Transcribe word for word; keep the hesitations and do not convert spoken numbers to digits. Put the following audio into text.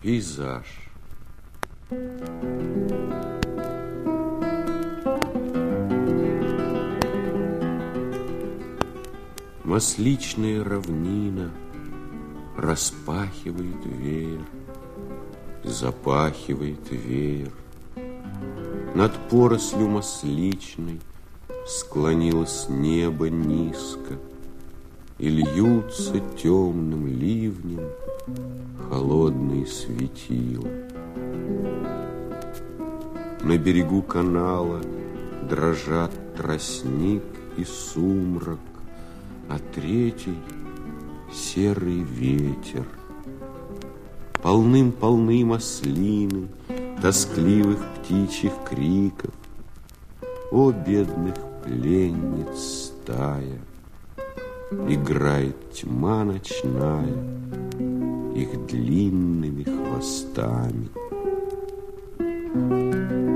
Пейзаж. Масличная равнина распахивает веер, запахивает веер. Над порослью масличной склонилось небо низко, и льются темным ливнем холодные светила. На берегу канала дрожат тростник и сумрак, а третий — серый ветер. Полным-полны маслины тоскливых птичьих криков. О, бедных пленниц стая! Играет тьма ночная их длинными хвостами.